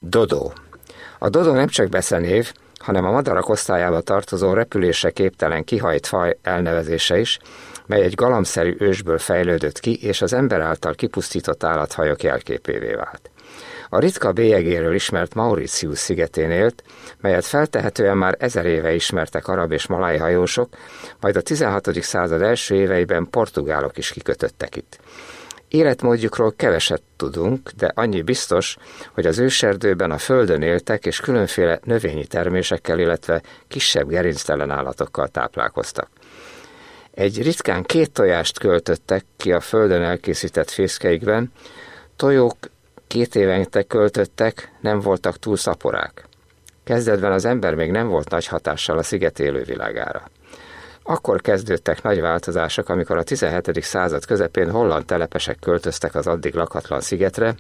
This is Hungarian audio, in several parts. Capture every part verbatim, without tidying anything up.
Dodó. A dodó nem csak beszenév, hanem a madarak osztályába tartozó repülésre képtelen kihajt faj elnevezése is, mely egy galambszerű ősből fejlődött ki, és az ember által kipusztított állatfajok jelképévé vált. A ritka bélyegéről ismert Mauritius szigetén élt, melyet feltehetően már ezer éve ismertek arab és malaj hajósok, majd a tizenhatodik század első éveiben portugálok is kikötöttek itt. Életmódjukról keveset tudunk, de annyi biztos, hogy az őserdőben a földön éltek és különféle növényi termésekkel, illetve kisebb gerinctelen állatokkal táplálkoztak. Egy ritkán két tojást költöttek ki a földön elkészített fészkeikben, tojók két évente költöttek, nem voltak túl szaporák. Kezdetben az ember még nem volt nagy hatással a sziget élővilágára. Akkor kezdődtek nagy változások, amikor a tizenhetedik század közepén holland telepesek költöztek az addig lakatlan szigetre,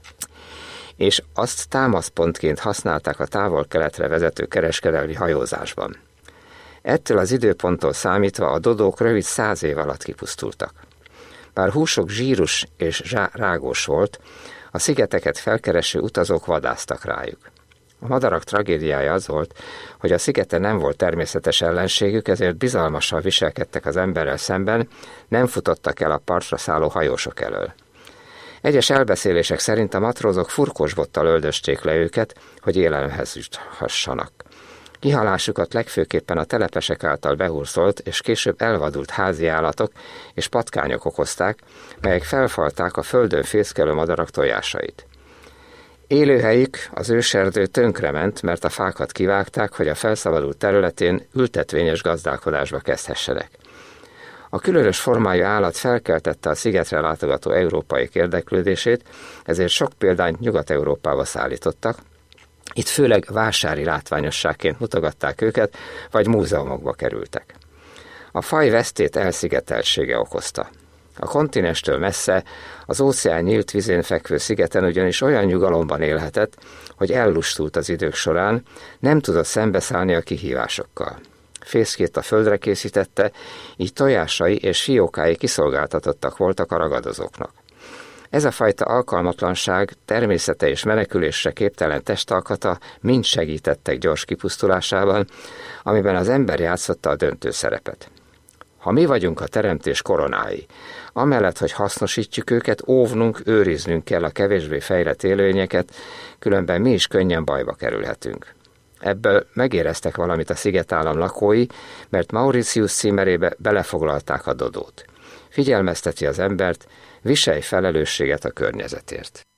és azt támaszpontként használták a távol-keletre vezető kereskedelmi hajózásban. Ettől az időponttól számítva a dodók rövid száz év alatt kipusztultak. Bár húsok zsírus és rágós volt, a szigeteket felkereső utazók vadásztak rájuk. A madarak tragédiája az volt, hogy a szigeten nem volt természetes ellenségük, ezért bizalmasan viselkedtek az emberrel szemben, nem futottak el a partra szálló hajósok elől. Egyes elbeszélések szerint a matrózok furkósbottal öldösték le őket, hogy élelemhez juthassanak. Kihalásukat legfőképpen a telepesek által behúrszolt és később elvadult házi állatok és patkányok okozták, melyek felfalták a földön fészkelő madarak tojásait. Élőhelyük, az őserdő tönkrement, mert a fákat kivágták, hogy a felszabadult területén ültetvényes gazdálkodásba kezdhessenek. A különös formájú állat felkeltette a szigetre látogató európaiak érdeklődését, ezért sok példányt Nyugat-Európába szállítottak. Itt főleg vásári látványosságként mutogatták őket, vagy múzeumokba kerültek. A faj vesztét elszigeteltsége okozta. A kontinenstől messze, az óceán nyílt vízén fekvő szigeten ugyanis olyan nyugalomban élhetett, hogy ellustult az idők során, nem tudott szembeszállni a kihívásokkal. Fészkét a földre készítette, így tojásai és fiókái kiszolgáltatottak voltak a ragadozóknak. Ez a fajta alkalmatlanság, természete és menekülésre képtelen testalkata mind segítettek gyors kipusztulásában, amiben az ember játszotta a döntő szerepet. Ha mi vagyunk a teremtés koronái, amellett, hogy hasznosítjuk őket, óvnunk, őriznünk kell a kevésbé fejlett élőlényeket, különben mi is könnyen bajba kerülhetünk. Ebből megéreztek valamit a szigetállam lakói, mert Mauritius címerébe belefoglalták a dodót. Figyelmezteti az embert, viselj felelősséget a környezetért.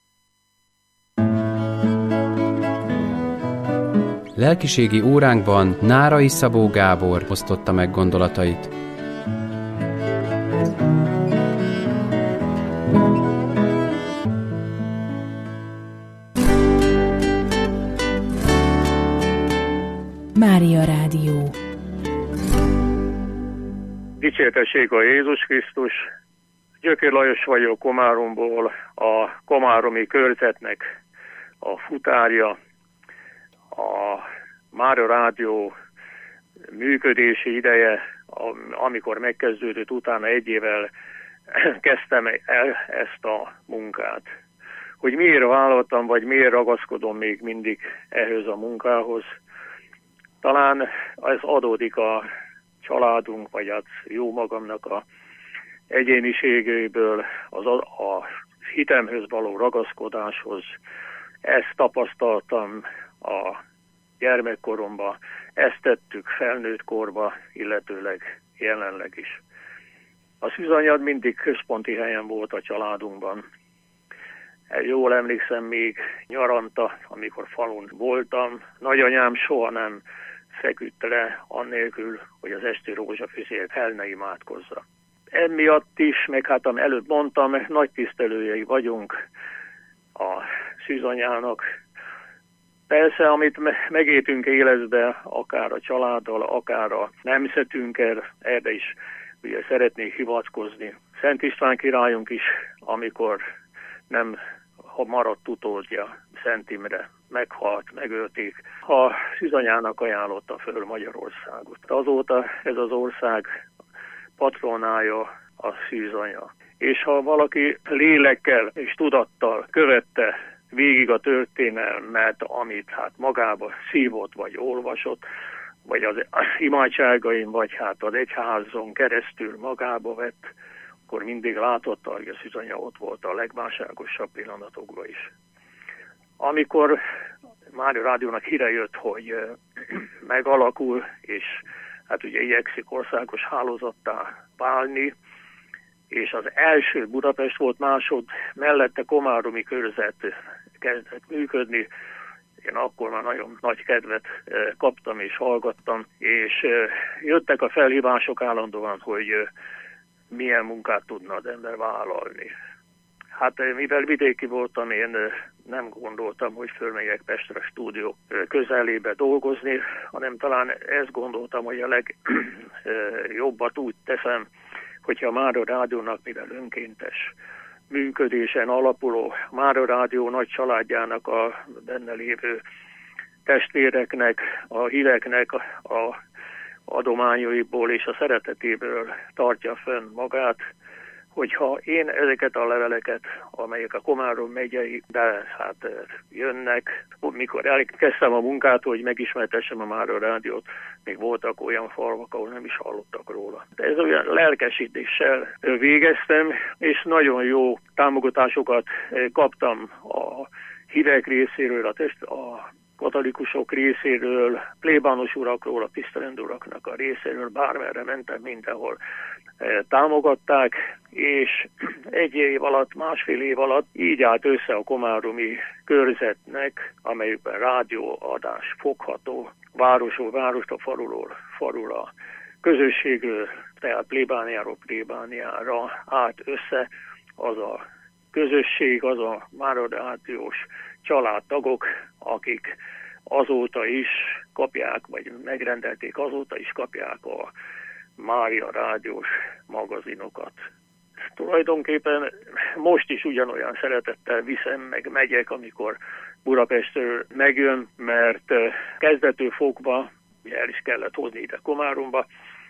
Lelkiségi óránkban Nárai Szabó Gábor osztotta meg gondolatait. Mária Rádió. Dicsértessék a Jézus Krisztus! Gyökér Lajos vagyok Komáromból, a komáromi körzetnek a futárja. A Mária Rádió működési ideje, amikor megkezdődött, utána egy évvel kezdtem el ezt a munkát. Hogy miért vállaltam, vagy miért ragaszkodom még mindig ehhez a munkához, talán ez adódik a családunk, vagy az jó magamnak a egyéniségéből, az a, a hitemhez való ragaszkodáshoz. Ezt tapasztaltam a gyermekkoromban, ezt tettük felnőtt korba, illetőleg jelenleg is. A szűzanyag mindig központi helyen volt a családunkban. Jól emlékszem még nyaranta, amikor falun voltam, nagyanyám soha nem feküdt le annélkül, hogy az esti rózsafűzért el ne imádkozza. Emiatt is, meg hát előbb mondtam, nagy tisztelőjei vagyunk a szűzanyának. Persze, amit megéltünk életbe, akár a családdal, akár a nemzetünkkel, erre is ugye szeretnék hivatkozni. Szent István királyunk is, amikor nem maradt utódja, Szent Imre meghalt, megölték, a szűzanyának ajánlotta föl Magyarországot. Azóta ez az ország patronája a szűzanya. És ha valaki lélekkel és tudattal követte végig a történelmet, amit hát magába szívott, vagy olvasott, vagy az imádságain, vagy hát az egyházon keresztül magába vett, akkor mindig látotta, hogy a Szűzanya ott volt a legválságosabb pillanatokban is. Amikor Mária Rádiónak híre jött, hogy megalakul, és hát ugye igyekszik országos hálózattá válni, és az első Budapest volt, másod mellette komáromi körzet kezdett működni. Én akkor már nagyon nagy kedvet kaptam és hallgattam, és jöttek a felhívások állandóan, hogy milyen munkát tudna az ember vállalni. Hát mivel vidéki voltam, én nem gondoltam, hogy fölmegyek Pestre stúdió közelébe dolgozni, hanem talán ezt gondoltam, hogy a legjobbat úgy teszem, hogyha a Mária Rádiónak, mivel önkéntes működésen alapuló Mária Rádió nagy családjának a benne lévő testvéreknek, a híveknek a adományaiból és a szeretetéből tartja fönn magát, hogyha én ezeket a leveleket, amelyek a Komárom megyei, de hát jönnek, mikor elkezdtem a munkát, hogy megismertessem a Mária Rádiót, még voltak olyan falvak, ahol nem is hallottak róla. De ez olyan lelkesítéssel végeztem, és nagyon jó támogatásokat kaptam a hívek részéről, a, test, a katolikusok részéről, plébános urakról, a tisztelendő uraknak a részéről, bármerre mentem, mindenhol támogatták, és egy év alatt, másfél év alatt így állt össze a komáromi körzetnek, amelyikben rádióadás fogható, városról városra, faluról farula, közösségről, tehát plébániáról plébániára állt össze az a közösség, az a Mária Rádiós családtagok, akik azóta is kapják, vagy megrendelték, azóta is kapják a Mária Rádiós magazinokat. Tulajdonképpen most is ugyanolyan szeretettel viszem, meg megyek, amikor Budapestről megjön, mert kezdetől fogva el is kellett hozni ide Komáromba,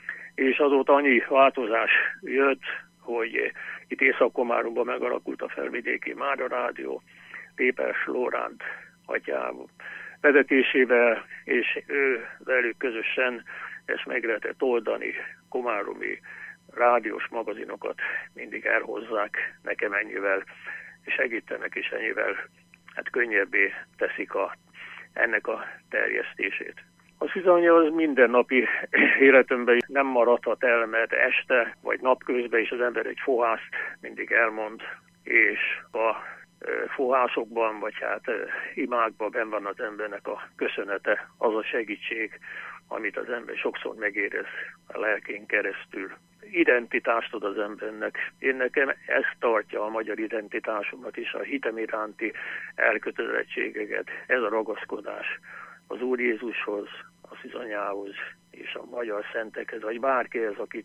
és azóta annyi változás jött, hogy itt Észak-Komáromban megalakult a Felvidéki Mária Rádió, Pépers Lóránt atyával vezetésével, és ő velük közösen ezt meg lehetett oldani, komáromi rádiós magazinokat mindig elhozzák nekem ennyivel, és segítenek, és ennyivel hát könnyebbé teszik a, ennek a terjesztését. A Szűzanya az mindennapi életemben nem maradhat el, mert este vagy napközben is az ember egy fohászt mindig elmond, és a fohászokban, vagy hát imákban benn van az embernek a köszönete, az a segítség, amit az ember sokszor megérez a lelkén keresztül. Identitást ad az embernek. Én nekem ez tartja a magyar identitásomat is, a hitem iránti elkötelezettségeket, ez a ragaszkodás az Úr Jézushoz, a Szűzanyához és a magyar szentekhez, vagy bárkihez, akit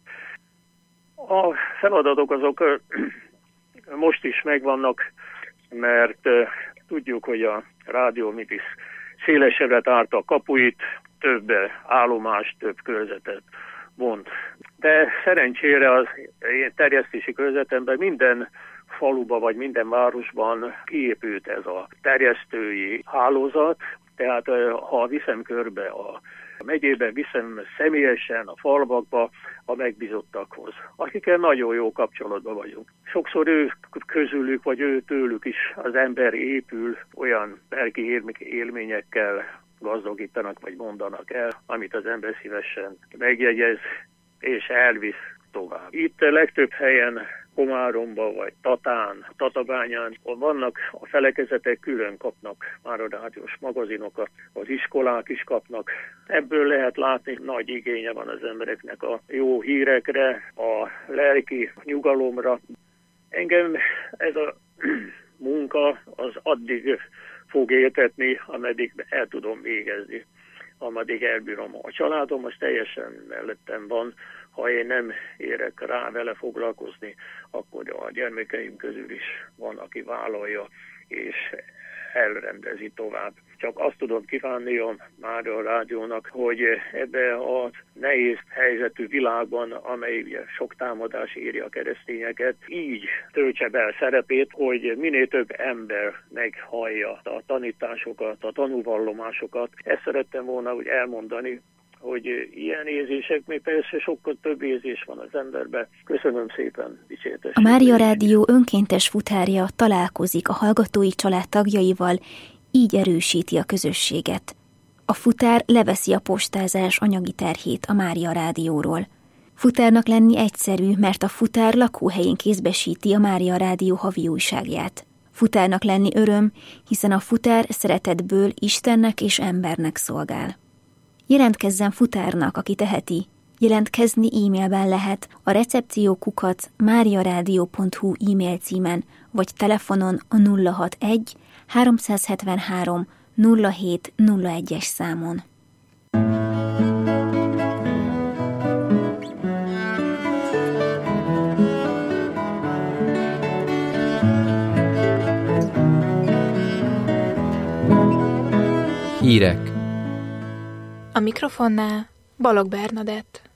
a feladatok azok most is megvannak, mert uh, tudjuk, hogy a rádió mit is szélesebbre tárta a kapuit, több állomást, több körzetet vont. De szerencsére az én terjesztési körzetemben minden faluba vagy minden városban kiépült ez a terjesztői hálózat, tehát uh, ha viszem körbe a A megyében viszem személyesen a falvakba a megbízottakhoz, akikkel nagyon jó kapcsolatban vagyunk. Sokszor ők közülük, vagy ő tőlük is az ember épül, olyan lelki élményekkel gazdagítanak, vagy mondanak el, amit az ember szívesen megjegyez, és elvisz tovább. Itt a legtöbb helyen, Komáromba, vagy Tatán, Tatabányán, vannak a felekezetek, külön kapnak Mária Rádiós magazinokat, az iskolák is kapnak. Ebből lehet látni, nagy igénye van az embereknek a jó hírekre, a lelki nyugalomra. Engem ez a munka az addig fog éltetni, ameddig el tudom végezni, ameddig elbírom. A családom az teljesen mellettem van. Ha én nem érek rá vele foglalkozni, akkor a gyermekeim közül is van, aki vállalja, és elrendezi tovább. Csak azt tudom kívánni a Mária Rádiónak, hogy ebbe a nehéz helyzetű világban, amely sok támadás éri a keresztényeket, így töltse be a szerepét, hogy minél több ember meghallja a tanításokat, a tanúvallomásokat. Ezt szerettem volna úgy elmondani, hogy ilyen érzések, még persze sokkal több érzés van az emberben. Köszönöm szépen, dicséretes. A Mária Rádió önkéntes futárja találkozik a hallgatói család tagjaival, így erősíti a közösséget. A futár leveszi a postázás anyagi terhét a Mária Rádióról. Futárnak lenni egyszerű, mert a futár lakóhelyén kézbesíti a Mária Rádió havi újságját. Futárnak lenni öröm, hiszen a futár szeretetből Istennek és embernek szolgál. Jelentkezzen futárnak, aki teheti. Jelentkezni e-mailben lehet a recepciókukat mariaradio pont hu e-mail címen, vagy telefonon a nulla hatvanegy háromszázhetvenhárom nulla hét nulla egyes számon. Hírek. A mikrofonnál Balogh Bernadett.